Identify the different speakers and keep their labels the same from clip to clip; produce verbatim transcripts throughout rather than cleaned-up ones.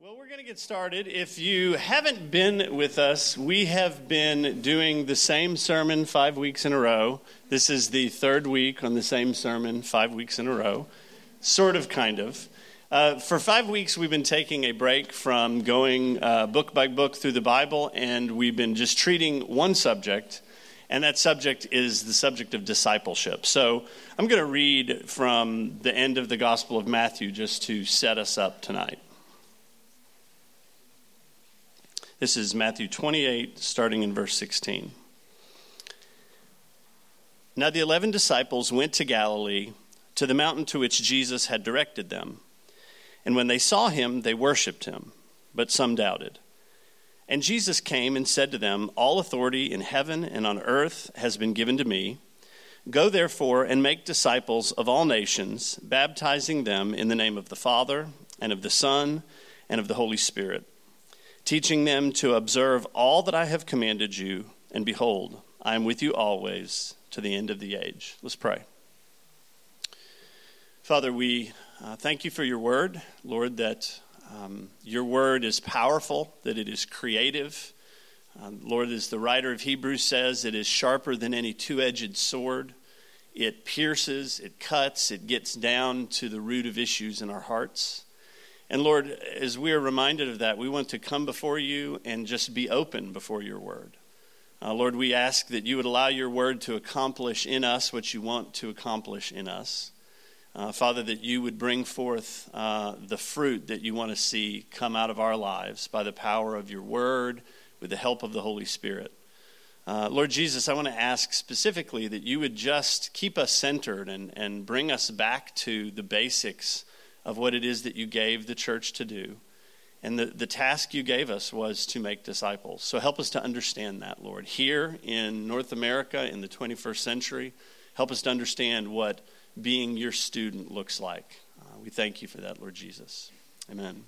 Speaker 1: Well, we're going to get started. If you haven't been with us, we have been doing the same sermon five weeks in a row. This is the third week on the same sermon five weeks in a row. Sort of, kind of. Uh, for five weeks, we've been taking a break from going uh, book by book through the Bible, and we've been just treating one subject, and that subject is the subject of discipleship. So I'm going to read from the end of the Gospel of Matthew just to set us up tonight. This is Matthew twenty-eight, starting in verse sixteen. Now the eleven disciples went to Galilee, to the mountain to which Jesus had directed them. And when they saw him, they worshipped him, but some doubted. And Jesus came and said to them, "All authority in heaven and on earth has been given to me. Go therefore and make disciples of all nations, baptizing them in the name of the Father and of the Son and of the Holy Spirit, teaching them to observe all that I have commanded you, and behold, I am with you always to the end of the age." Let's pray. Father, we uh, thank you for your word, Lord, that um, your word is powerful, that it is creative. Um, Lord, as the writer of Hebrews says, it is sharper than any two-edged sword. It pierces, it cuts, it gets down to the root of issues in our hearts. And Lord, as we are reminded of that, we want to come before you and just be open before your word. Uh, Lord, we ask that you would allow your word to accomplish in us what you want to accomplish in us. Uh, Father, that you would bring forth uh, the fruit that you want to see come out of our lives by the power of your word, with the help of the Holy Spirit. Uh, Lord Jesus, I want to ask specifically that you would just keep us centered and, and bring us back to the basics of what it is that you gave the church to do. And the, the task you gave us was to make disciples. So help us to understand that, Lord. Here in North America in the twenty-first century, help us to understand what being your student looks like. Uh, we thank you for that, Lord Jesus. Amen.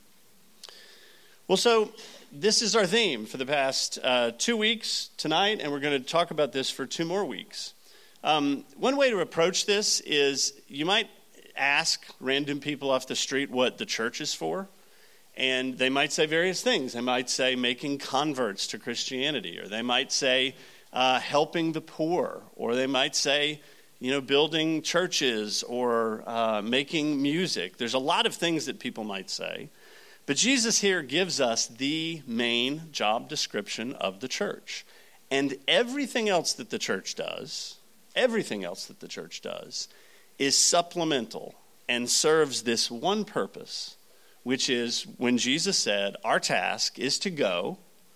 Speaker 1: Well, so this is our theme for the past uh, two weeks tonight, and we're going to talk about this for two more weeks. Um, one way to approach this is you might ask random people off the street what the church is for, and they might say various things. They might say making converts to Christianity, or they might say uh, helping the poor, or they might say, you know, building churches or uh, making music. There's a lot of things that people might say, but Jesus here gives us the main job description of the church, and everything else that the church does, everything else that the church does, is supplemental and serves this one purpose, which is when Jesus said, our task is to go.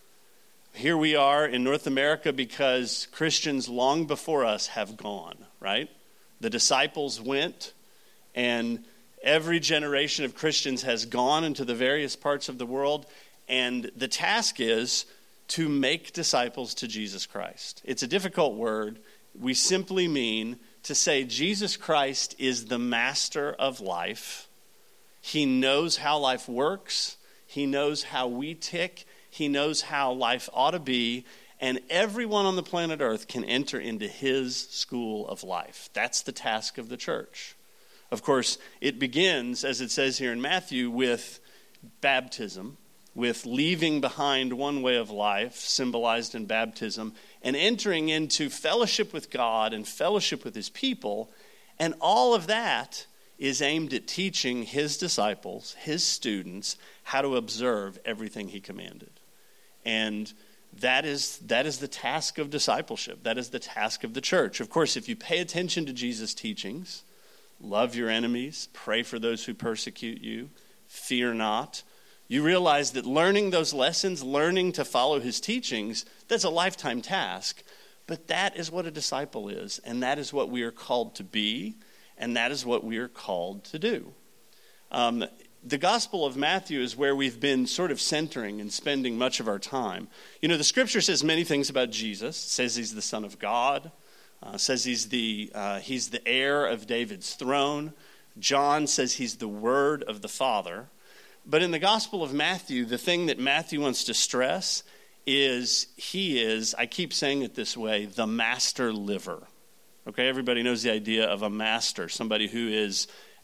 Speaker 1: Here we are in North America because Christians long before us have gone, right? The disciples went, and every generation of Christians has gone into the various parts of the world, and the task is to make disciples to Jesus Christ. It's a difficult word. We simply mean to say Jesus Christ is the master of life. He knows how life works. He knows how we tick. He knows how life ought to be. And everyone on the planet Earth can enter into his school of life. That's the task of the church. Of course, it begins, as it says here in Matthew, with baptism, with leaving behind one way of life, symbolized in baptism, and entering into fellowship with God and fellowship with his people. And all of that is aimed at teaching his disciples, his students, how to observe everything he commanded. And that is that is the task of discipleship. That is the task of the church. Of course, if you pay attention to Jesus' teachings, love your enemies, pray for those who persecute you, fear not, you realize that learning those lessons, learning to follow his teachings, that's a lifetime task. But that is what a disciple is, and that is what we are called to be, and that is what we are called to do. Um, the Gospel of Matthew is where we've been sort of centering and spending much of our time. You know, the Scripture says many things about Jesus. It says he's the Son of God. Uh, says he's the uh, he's the heir of David's throne. John says he's the Word of the Father. But in the Gospel of Matthew, the thing that Matthew wants to stress is he is, I keep saying it this way, the master liver. Okay, everybody knows the idea of a master, somebody who is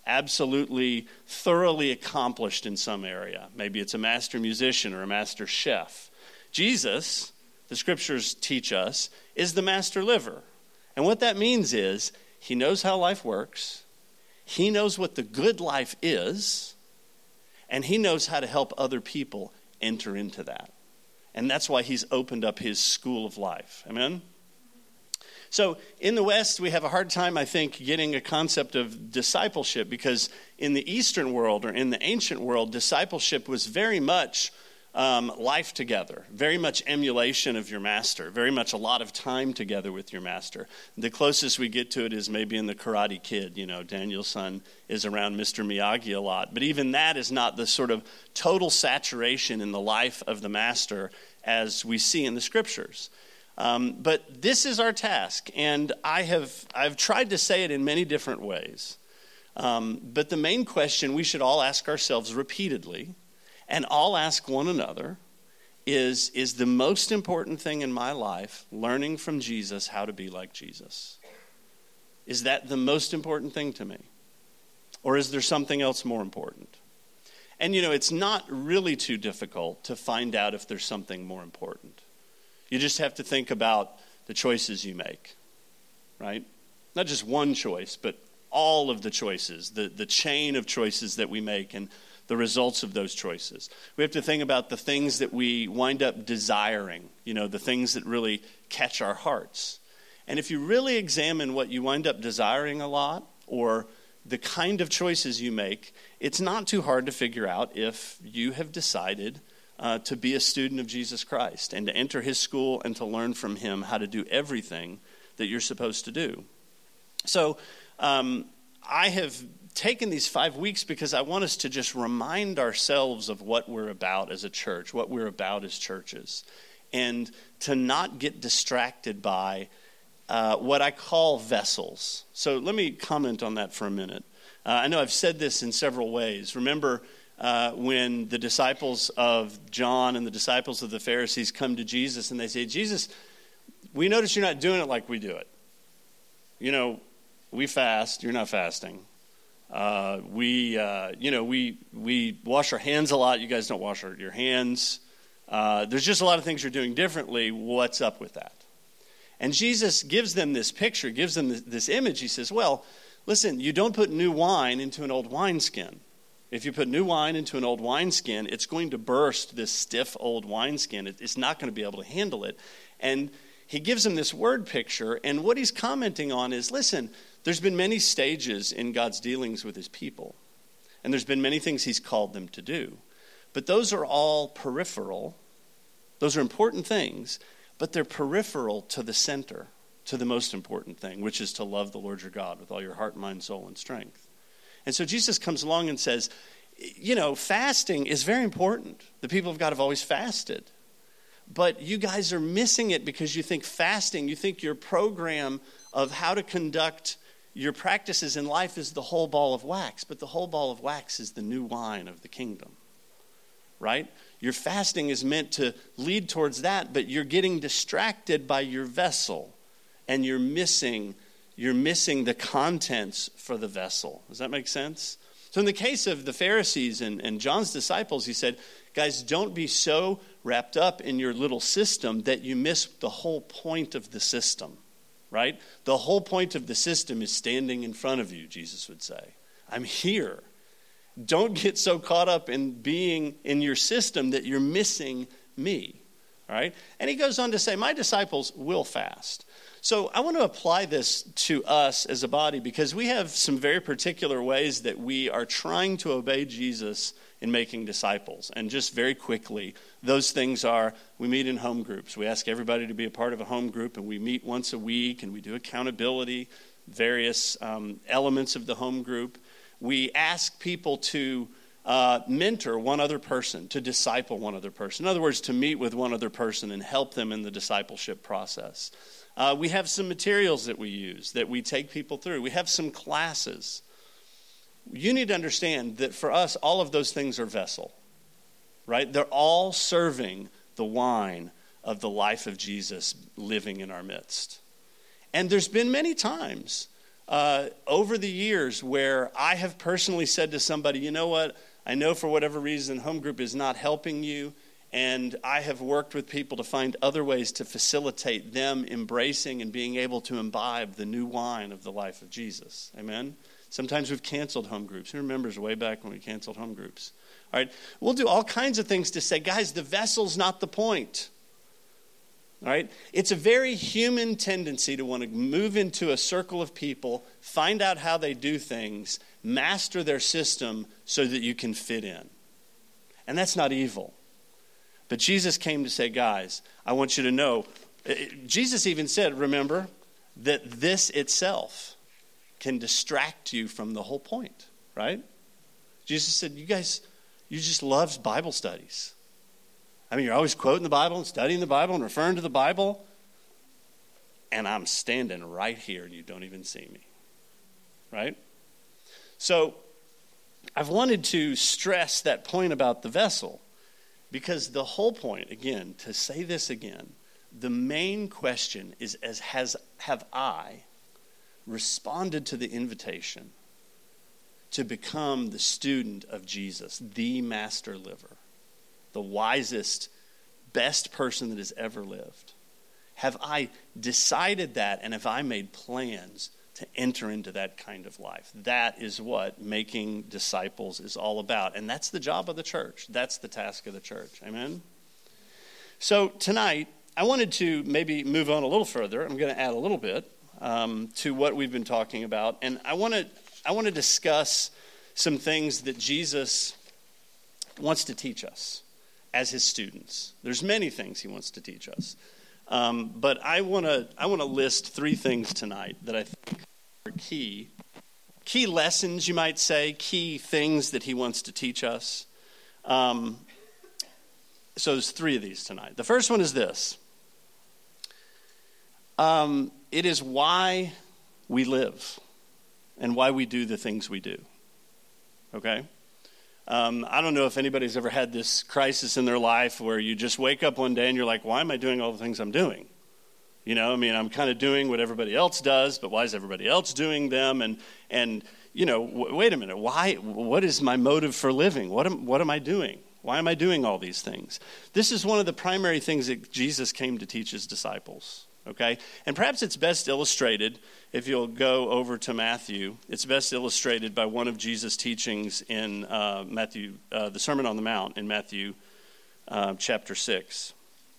Speaker 1: absolutely thoroughly accomplished in some area. Maybe it's a master musician or a master chef. Jesus, the scriptures teach us, is the master liver. And what that means is he knows how life works, he knows what the good life is, and he knows how to help other people enter into that. And that's why he's opened up his school of life. Amen? So in the West, we have a hard time, I think, getting a concept of discipleship, because in the Eastern world or in the ancient world, discipleship was very much um, life together, very much emulation of your master, very much a lot of time together with your master. The closest we get to it is maybe in the Karate Kid. You know, Daniel's son is around Mister Miyagi a lot. But even that is not the sort of total saturation in the life of the master as we see in the scriptures. Um, but this is our task, and I have I've tried to say it in many different ways. Um, but the main question we should all ask ourselves repeatedly, and all ask one another, is, is the most important thing in my life learning from Jesus how to be like Jesus? Is that the most important thing to me? Or is there something else more important? And you know, it's not really too difficult to find out if there's something more important. You just have to think about the choices you make, right? Not just one choice, but all of the choices, the, the chain of choices that we make and the results of those choices. We have to think about the things that we wind up desiring, you know, the things that really catch our hearts. And if you really examine what you wind up desiring a lot, or the kind of choices you make, it's not too hard to figure out if you have decided uh, to be a student of Jesus Christ and to enter his school and to learn from him how to do everything that you're supposed to do. So um, I have taken these five weeks because I want us to just remind ourselves of what we're about as a church, what we're about as churches, and to not get distracted by uh, what I call vessels. So let me comment on that for a minute. Uh, I know I've said this in several ways. Remember uh, when the disciples of John and the disciples of the Pharisees come to Jesus and they say, Jesus, we notice you're not doing it like we do it. You know, we fast, you're not fasting. Uh, we, uh, you know, we we wash our hands a lot. You guys don't wash our, your hands. Uh, there's just a lot of things you're doing differently. What's up with that? And Jesus gives them this picture, gives them this, this image. He says, well, listen, you don't put new wine into an old wineskin. If you put new wine into an old wineskin, it's going to burst this stiff old wineskin. It, it's not going to be able to handle it. And he gives them this word picture, and what he's commenting on is, listen, there's been many stages in God's dealings with his people, and there's been many things he's called them to do. But those are all peripheral. Those are important things, but they're peripheral to the center, to the most important thing, which is to love the Lord your God with all your heart, mind, soul, and strength. And so Jesus comes along and says, you know, fasting is very important. The people of God have always fasted. But you guys are missing it because you think fasting, you think your program of how to conduct your practices in life is the whole ball of wax. But the whole ball of wax is the new wine of the kingdom, right? Your fasting is meant to lead towards that, but you're getting distracted by your vessel, and you're missing, you're missing the contents for the vessel. Does that make sense? So in the case of the Pharisees and, and John's disciples, he said, guys, don't be so wrapped up in your little system that you miss the whole point of the system, right? The whole point of the system is standing in front of you, Jesus would say. I'm here. Don't get so caught up in being in your system that you're missing me, all right? And he goes on to say, my disciples will fast. So I want to apply this to us as a body because we have some very particular ways that we are trying to obey Jesus in making disciples. And just very quickly, those things are, we meet in home groups. We ask everybody to be a part of a home group, and we meet once a week, and we do accountability, various um, elements of the home group. We ask people to uh, mentor one other person, to disciple one other person. In other words, to meet with one other person and help them in the discipleship process. Uh, we have some materials that we use that we take people through. We have some classes. You need to understand that for us, all of those things are vessel, right? They're all serving the wine of the life of Jesus living in our midst. And there's been many times uh, over the years where I have personally said to somebody, you know what, I know for whatever reason home group is not helping you, and I have worked with people to find other ways to facilitate them embracing and being able to imbibe the new wine of the life of Jesus. Amen? Sometimes we've canceled home groups. Who remembers way back when we canceled home groups? All right, we'll do all kinds of things to say, guys, the vessel's not the point. All right, it's a very human tendency to want to move into a circle of people, find out how they do things, master their system so that you can fit in. And that's not evil. But Jesus came to say, guys, I want you to know, Jesus even said, remember, that this itself can distract you from the whole point, right? Jesus said, you guys, you just love Bible studies. I mean, you're always quoting the Bible and studying the Bible and referring to the Bible, and I'm standing right here and you don't even see me, right? So I've wanted to stress that point about the vessel because the whole point, again, to say this again, the main question is, as has have I responded to the invitation to become the student of Jesus, the master liver, the wisest, best person that has ever lived? Have I decided that, and have I made plans to enter into that kind of life? That is what making disciples is all about. And that's the job of the church. That's the task of the church. Amen? So tonight, I wanted to maybe move on a little further. I'm going to add a little bit um, to what we've been talking about. And I want to I want to discuss some things that Jesus wants to teach us as his students. There's many things he wants to teach us. Um, but I want to I want to list three things tonight that I think are key, key lessons, you might say, key things that he wants to teach us. Um, so there's three of these tonight. The first one is this. Um, it is why we live and why we do the things we do. Okay? Um, I don't know if anybody's ever had this crisis in their life where you just wake up one day and you're like, why am I doing all the things I'm doing? You know, I mean, I'm kind of doing what everybody else does, but why is everybody else doing them? And, and you know, w- wait a minute, why? What is my motive for living? What am, what am I doing? Why am I doing all these things? This is one of the primary things that Jesus came to teach his disciples. Okay, and perhaps it's best illustrated, if you'll go over to Matthew, it's best illustrated by one of Jesus' teachings in uh, Matthew, uh, the Sermon on the Mount in Matthew uh, chapter six.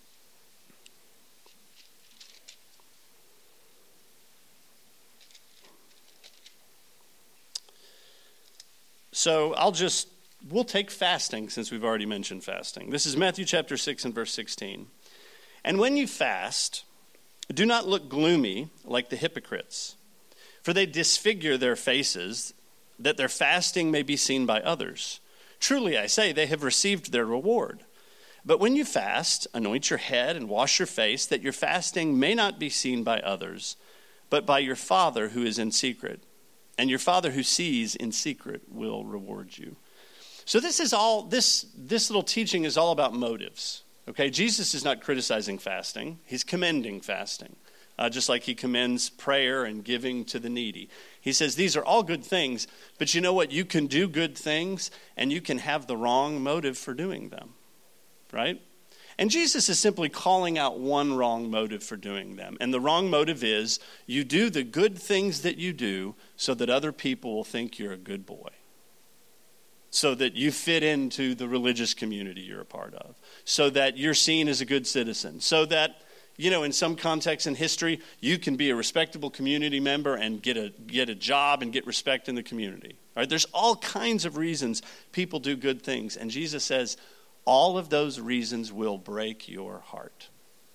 Speaker 1: So I'll just, we'll take fasting since we've already mentioned fasting. This is Matthew chapter six and verse sixteen. And when you fast, do not look gloomy like the hypocrites, for they disfigure their faces, that their fasting may be seen by others. Truly, I say, they have received their reward. But when you fast, anoint your head and wash your face, that your fasting may not be seen by others, but by your Father who is in secret. And your Father who sees in secret will reward you. So this is all, this, this little teaching is all about motives. Okay, Jesus is not criticizing fasting. He's commending fasting, uh, just like he commends prayer and giving to the needy. He says these are all good things, but you know what? You can do good things, and you can have the wrong motive for doing them, right? And Jesus is simply calling out one wrong motive for doing them. And the wrong motive is you do the good things that you do so that other people will think you're a good boy, so that you fit into the religious community you're a part of, so that you're seen as a good citizen, so that, you know, in some context in history, you can be a respectable community member and get a get a job and get respect in the community. All right? There's all kinds of reasons people do good things, and Jesus says all of those reasons will break your heart.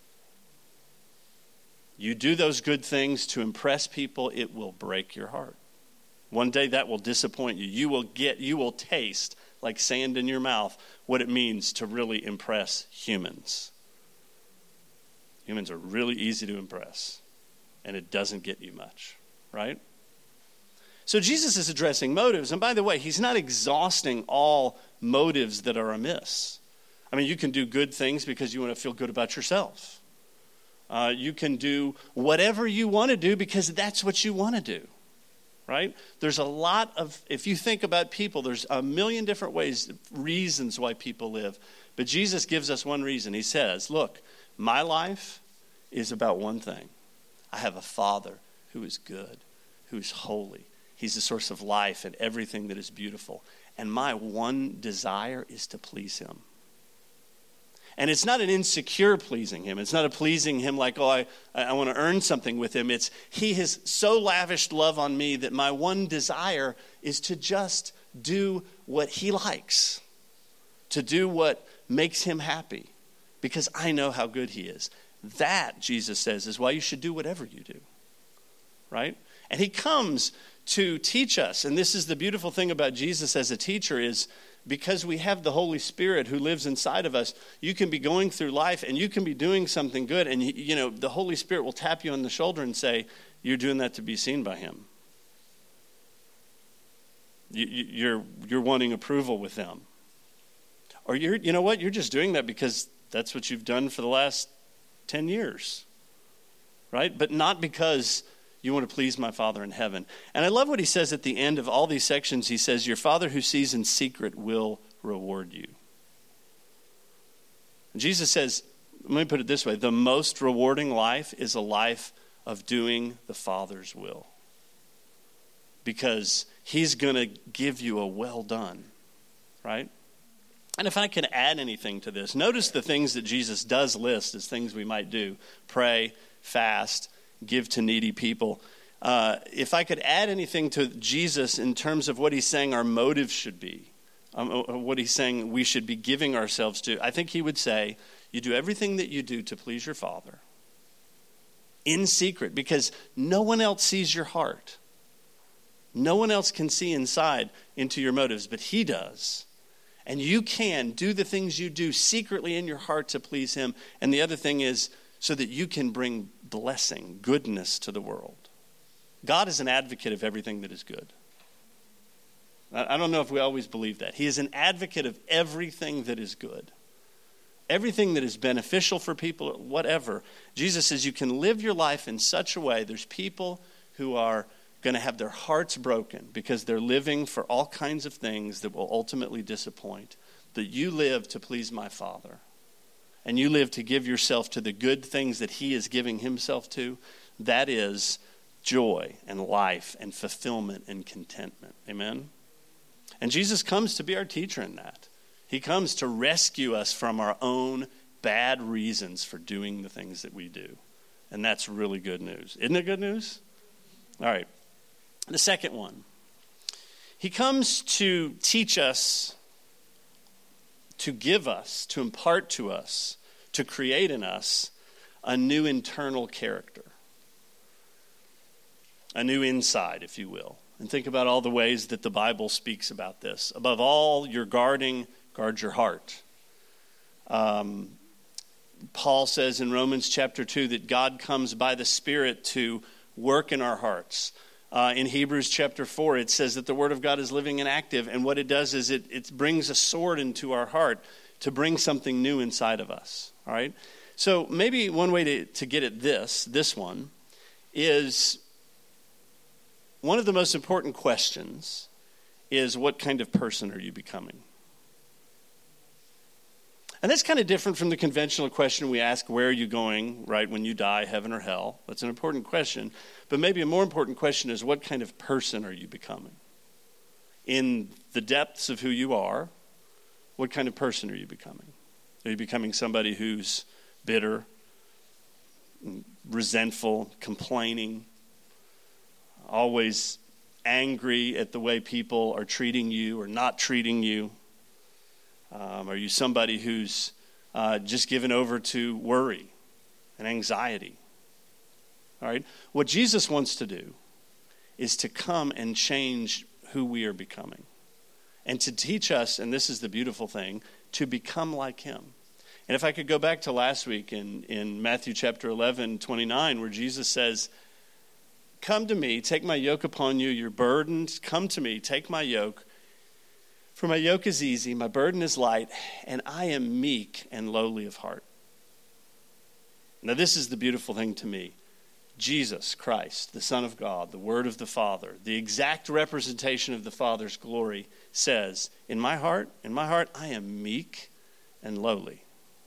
Speaker 1: You do those good things to impress people, it will break your heart. One day that will disappoint you. You will get, you will taste like sand in your mouth what it means to really impress humans. Humans are really easy to impress, and it doesn't get you much, right? So Jesus is addressing motives, and by the way, he's not exhausting all motives that are amiss. I mean, you can do good things because you want to feel good about yourself. Uh, you can do whatever you want to do because that's what you want to do. right? There's a lot of, if you think about people, there's a million different ways, reasons why people live. But Jesus gives us one reason. He says, look, my life is about one thing. I have a Father who is good, who is holy. He's the source of life and everything that is beautiful. And my one desire is to please him. And it's not an insecure pleasing him. It's not a pleasing him like, oh, I, I want to earn something with him. It's he has so lavished love on me that my one desire is to just do what he likes, to do what makes him happy, because I know how good he is. That, Jesus says, is why you should do whatever you do, right? And he comes to teach us, and this is the beautiful thing about Jesus as a teacher is, because we have the Holy Spirit who lives inside of us, you can be going through life and you can be doing something good. And, you know, the Holy Spirit will tap you on the shoulder and say, you're doing that to be seen by him. You, you're, you're wanting approval with them. Or, you're, you know what, you're just doing that because that's what you've done for the last ten years. Right? But not because you want to please my Father in heaven. And I love what he says at the end of all these sections. He says, your Father who sees in secret will reward you. And Jesus says, let me put it this way, the most rewarding life is a life of doing the Father's will. Because he's going to give you a well done, right? And if I can add anything to this, notice the things that Jesus does list as things we might do. Pray, fast, give to needy people. Uh, if I could add anything to Jesus in terms of what he's saying our motives should be, um, what he's saying we should be giving ourselves to, I think he would say, you do everything that you do to please your Father in secret, because no one else sees your heart. No one else can see inside into your motives, but he does. And you can do the things you do secretly in your heart to please him. And the other thing is so that you can bring blessing, goodness to the world. God is an advocate of everything that is good. I don't know if we always believe that. He is an advocate of everything that is good. Everything that is beneficial for people, whatever. Jesus says you can live your life in such a way. There's people who are going to have their hearts broken because they're living for all kinds of things that will ultimately disappoint. That you live to please my Father. And you live to give yourself to the good things that he is giving himself to. That is joy and life and fulfillment and contentment. Amen? And Jesus comes to be our teacher in that. He comes to rescue us from our own bad reasons for doing the things that we do. And that's really good news. Isn't it good news? All right. The second one. He comes to teach us, to give us, to impart to us, to create in us a new internal character. A new inside, if you will. And think about all the ways that the Bible speaks about this. Above all, you're guarding, guard your heart. Um, Paul says in Romans chapter two that God comes by the Spirit to work in our hearts. Uh, in Hebrews chapter four, it says that the Word of God is living and active. And what it does is it, it brings a sword into our heart to bring something new inside of us. All right? So maybe one way to, to get at this, this one, is one of the most important questions is what kind of person are you becoming? And that's kind of different from the conventional question we ask, where are you going, right, when you die, heaven or hell? That's an important question. But maybe a more important question is, what kind of person are you becoming? In the depths of who you are, what kind of person are you becoming? Are you becoming somebody who's bitter, resentful, complaining, always angry at the way people are treating you or not treating you? Um, are you somebody who's uh, just given over to worry and anxiety? All right. What Jesus wants to do is to come and change who we are becoming. And to teach us, and this is the beautiful thing, to become like him. And if I could go back to last week in, in Matthew chapter eleven, twenty-nine, where Jesus says, come to me, take my yoke upon you, you're burdened, come to me, take my yoke. For my yoke is easy, my burden is light, and I am meek and lowly of heart. Now this is the beautiful thing to me. Jesus Christ, the Son of God, the Word of the Father, the exact representation of the Father's glory, says, in my heart, in my heart, I am meek and lowly.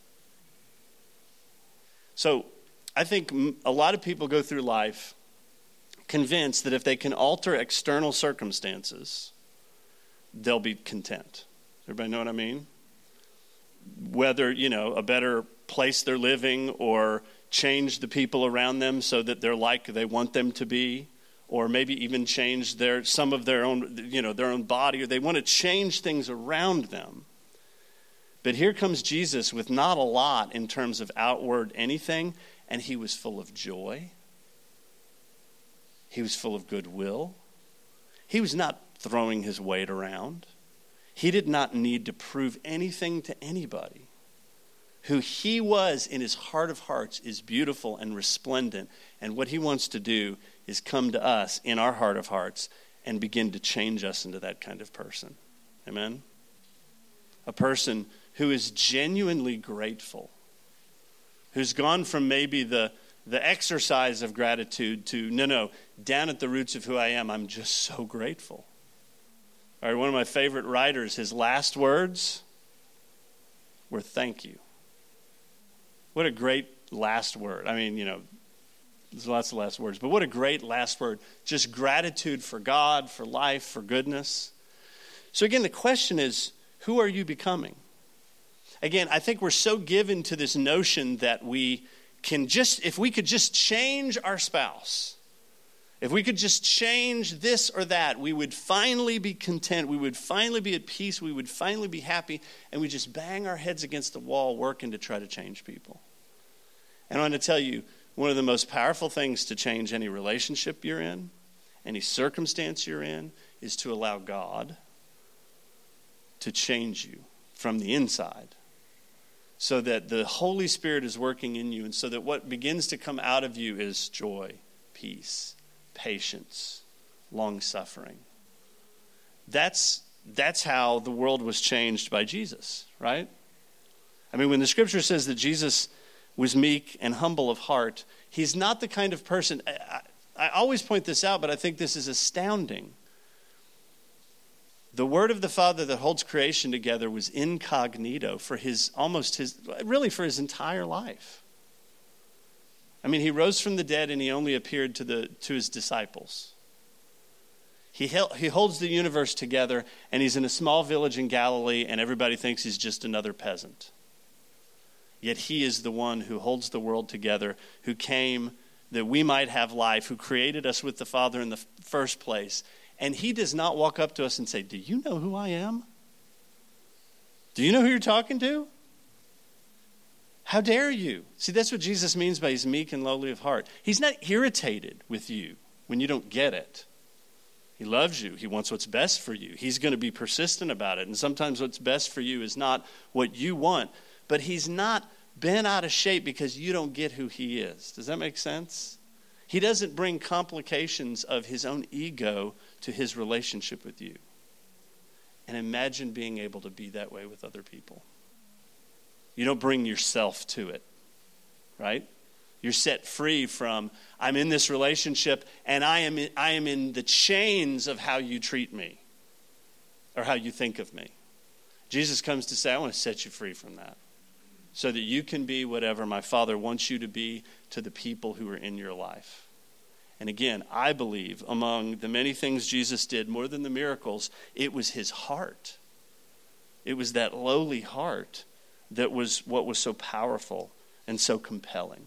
Speaker 1: So I think a lot of people go through life convinced that if they can alter external circumstances, they'll be content. Everybody know what I mean? Whether, you know, a better place they're living, or change the people around them so that they're like they want them to be, or maybe even change their some of their own, you know, their own body, or they want to change things around them. But here comes Jesus with not a lot in terms of outward anything, and he was full of joy. He was full of goodwill. He was not throwing his weight around. He did not need to prove anything to anybody. Who he was in his heart of hearts is beautiful and resplendent. And what he wants to do is come to us in our heart of hearts and begin to change us into that kind of person. Amen? A person who is genuinely grateful. Who's gone from maybe the, the exercise of gratitude to, no, no, down at the roots of who I am, I'm just so grateful. All right, one of my favorite writers, his last words were thank you. What a great last word. I mean, you know, there's lots of last words, but what a great last word. Just gratitude for God, for life, for goodness. So again, the question is, who are you becoming? Again, I think we're so given to this notion that we can just, if we could just change our spouse, if we could just change this or that, we would finally be content. We would finally be at peace. We would finally be happy. And we just bang our heads against the wall working to try to change people. And I want to tell you, one of the most powerful things to change any relationship you're in, any circumstance you're in, is to allow God to change you from the inside. So that the Holy Spirit is working in you, and so that what begins to come out of you is joy, peace, patience, long-suffering. That's, that's how the world was changed by Jesus, right? I mean, when the scripture says that Jesus was meek and humble of heart, he's not the kind of person, I, I, I always point this out, but I think this is astounding. The word of the Father that holds creation together was incognito for his, almost his, really for his entire life. I mean, he rose from the dead and he only appeared to the to his disciples. He held, he holds the universe together, and he's in a small village in Galilee, and everybody thinks he's just another peasant. Yet he is the one who holds the world together, who came that we might have life, who created us with the Father in the first place. And he does not walk up to us and say, do you know who I am? Do you know who you're talking to? How dare you? See, that's what Jesus means by he's meek and lowly of heart. He's not irritated with you when you don't get it. He loves you. He wants what's best for you. He's going to be persistent about it. And sometimes what's best for you is not what you want. But he's not bent out of shape because you don't get who he is. Does that make sense? He doesn't bring complications of his own ego to his relationship with you. And imagine being able to be that way with other people. You don't bring yourself to it, right? You're set free from, I'm in this relationship and I am in, I am in the chains of how you treat me or how you think of me. Jesus comes to say, I want to set you free from that so that you can be whatever my Father wants you to be to the people who are in your life. And again, I believe among the many things Jesus did, more than the miracles, it was his heart. It was that lowly heart that was what was so powerful and so compelling.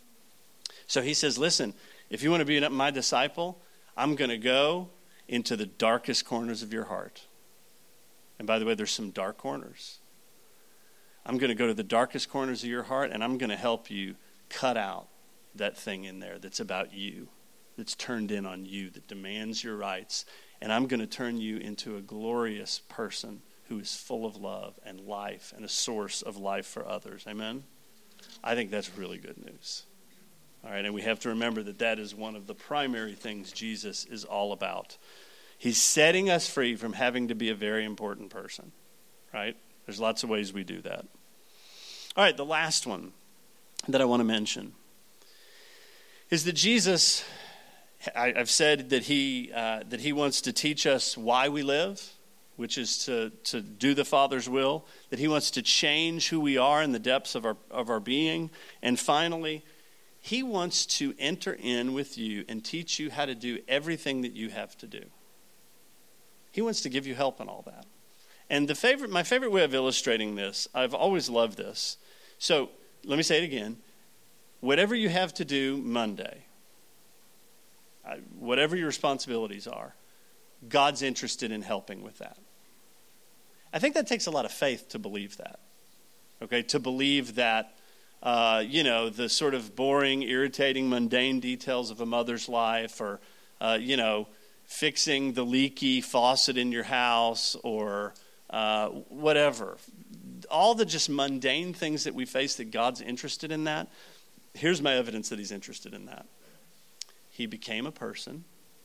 Speaker 1: So he says, listen, if you want to be my disciple, I'm going to go into the darkest corners of your heart. And by the way, there's some dark corners. I'm going to go to the darkest corners of your heart, and I'm going to help you cut out that thing in there that's about you, that's turned in on you, that demands your rights. And I'm going to turn you into a glorious person who is full of love and life and a source of life for others. Amen? I think that's really good news. All right, and we have to remember that that is one of the primary things Jesus is all about. He's setting us free from having to be a very important person, right? There's lots of ways we do that. All right, the last one that I want to mention is that Jesus, I, I've said that he uh, that he wants to teach us why we live, which is to, to do the Father's will, that he wants to change who we are in the depths of our of our being, and finally, he wants to enter in with you and teach you how to do everything that you have to do. He wants to give you help in all that. And the favorite, my favorite way of illustrating this, I've always loved this. So let me say it again. Whatever you have to do Monday, whatever your responsibilities are, God's interested in helping with that. I think that takes a lot of faith to believe that. Okay, to believe that, uh, you know, the sort of boring, irritating, mundane details of a mother's life, or, uh, you know, fixing the leaky faucet in your house, or uh, whatever. All the just mundane things that we face, that God's interested in that. Here's my evidence that he's interested in that. He became a person.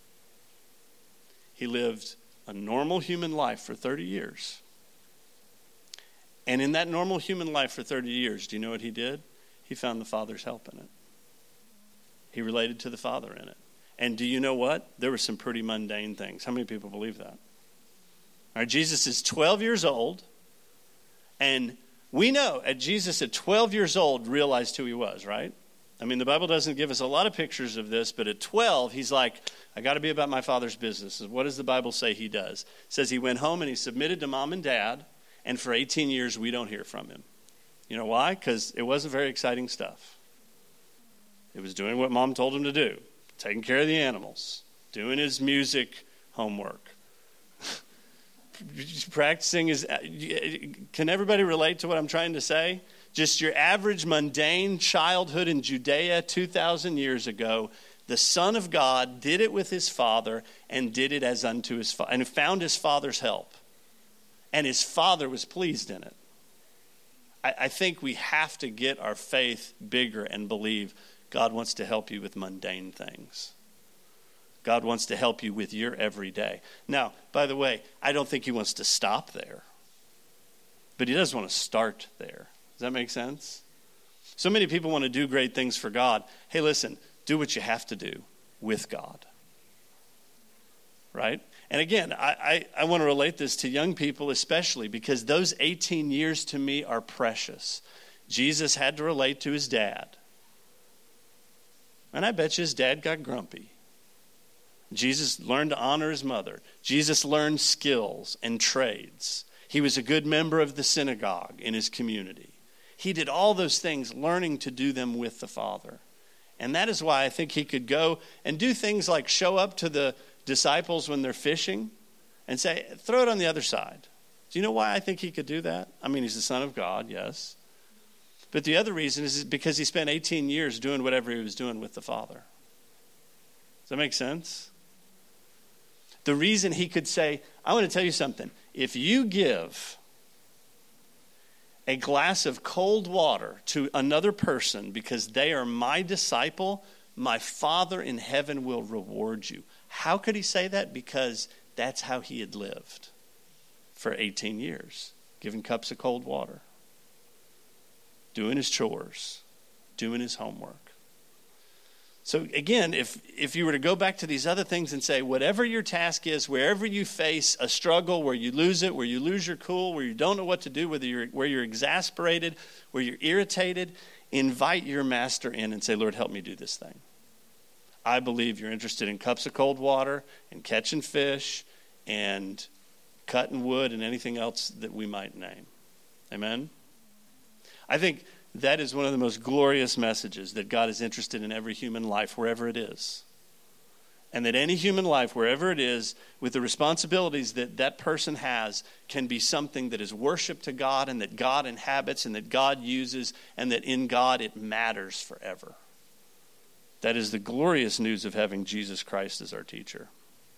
Speaker 1: He lived a normal human life for thirty years. And in that normal human life for thirty years, do you know what he did? He found the Father's help in it. He related to the Father in it. And do you know what? There were some pretty mundane things. How many people believe that? All right, Jesus is twelve years old. And we know at Jesus at twelve years old realized who he was, right? I mean, the Bible doesn't give us a lot of pictures of this, but at twelve, he's like, I got to be about my Father's business. What does the Bible say he does? It says he went home and he submitted to mom and dad, and for eighteen years, we don't hear from him. You know why? Because it wasn't very exciting stuff. It was doing what mom told him to do, taking care of the animals, doing his music homework, practicing his... Can everybody relate to what I'm trying to say? Just your average mundane childhood in Judea two thousand years ago. The Son of God did it with his Father and did it as unto his Father, and found his Father's help. And his Father was pleased in it. I, I think we have to get our faith bigger and believe God wants to help you with mundane things. God wants to help you with your everyday. Now, by the way, I don't think he wants to stop there. But he does want to start there. Does that make sense? So many people want to do great things for God. Hey, listen, do what you have to do with God. Right? And again, I, I, I want to relate this to young people especially, because those eighteen years to me are precious. Jesus had to relate to his dad. And I bet you his dad got grumpy. Jesus learned to honor his mother. Jesus learned skills and trades. He was a good member of the synagogue in his community. He did all those things, learning to do them with the Father. And that is why I think he could go and do things like show up to the disciples when they're fishing and say, throw it on the other side. Do you know why I think he could do that? I mean, he's the Son of God, yes. But the other reason is because he spent eighteen years doing whatever he was doing with the Father. Does that make sense? The reason he could say, I want to tell you something. If you give a glass of cold water to another person because they are my disciple, my Father in heaven will reward you. How could he say that? Because that's how he had lived for eighteen years, giving cups of cold water, doing his chores, doing his homework. So again, if if you were to go back to these other things and say, whatever your task is, wherever you face a struggle, where you lose it, where you lose your cool, where you don't know what to do, whether you're, where you're exasperated, where you're irritated, invite your master in and say, Lord, help me do this thing. I believe you're interested in cups of cold water and catching fish and cutting wood and anything else that we might name. Amen? I think that is one of the most glorious messages, that God is interested in every human life, wherever it is. And that any human life, wherever it is, with the responsibilities that that person has, can be something that is worship to God, and that God inhabits, and that God uses, and that in God it matters forever. That is the glorious news of having Jesus Christ as our teacher.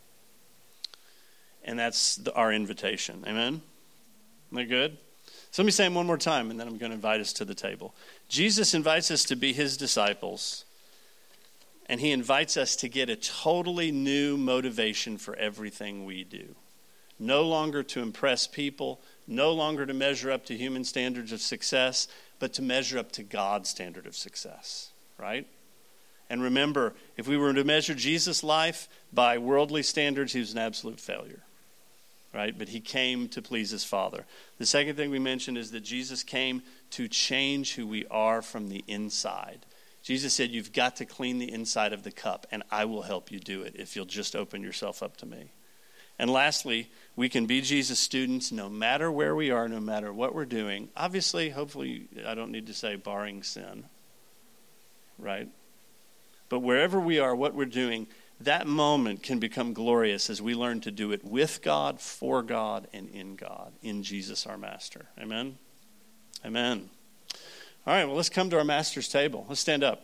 Speaker 1: And that's the, our invitation. Amen? Am I good? So let me say them one more time, and then I'm going to invite us to the table. Jesus invites us to be his disciples, and he invites us to get a totally new motivation for everything we do. No longer to impress people, no longer to measure up to human standards of success, but to measure up to God's standard of success, right? And remember, if we were to measure Jesus' life by worldly standards, he was an absolute failure, right? But he came to please his Father. The second thing we mentioned is that Jesus came to change who we are from the inside. Jesus said, you've got to clean the inside of the cup, and I will help you do it if you'll just open yourself up to me. And lastly, we can be Jesus students no matter where we are, no matter what we're doing. Obviously, hopefully, I don't need to say barring sin, right? But wherever we are, what we're doing, that moment can become glorious as we learn to do it with God, for God, and in God, in Jesus our Master. Amen? Amen. All right, well, let's come to our Master's table. Let's stand up.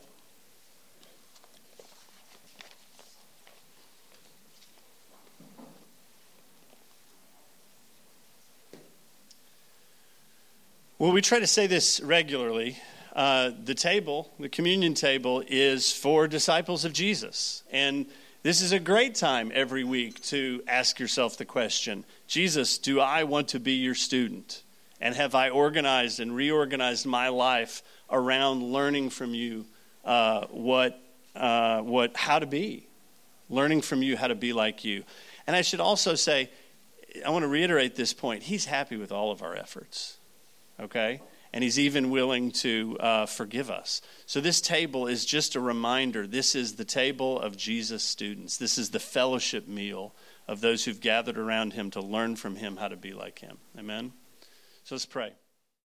Speaker 1: Well, we try to say this regularly. Uh, the table, the communion table, is for disciples of Jesus. And this is a great time every week to ask yourself the question, Jesus, do I want to be your student? And have I organized and reorganized my life around learning from you uh, what, uh, what, how to be, learning from you how to be like you? And I should also say, I want to reiterate this point. He's happy with all of our efforts. Okay? And he's even willing to uh, forgive us. So this table is just a reminder. This is the table of Jesus' students. This is the fellowship meal of those who've gathered around him to learn from him how to be like him. Amen? So let's pray.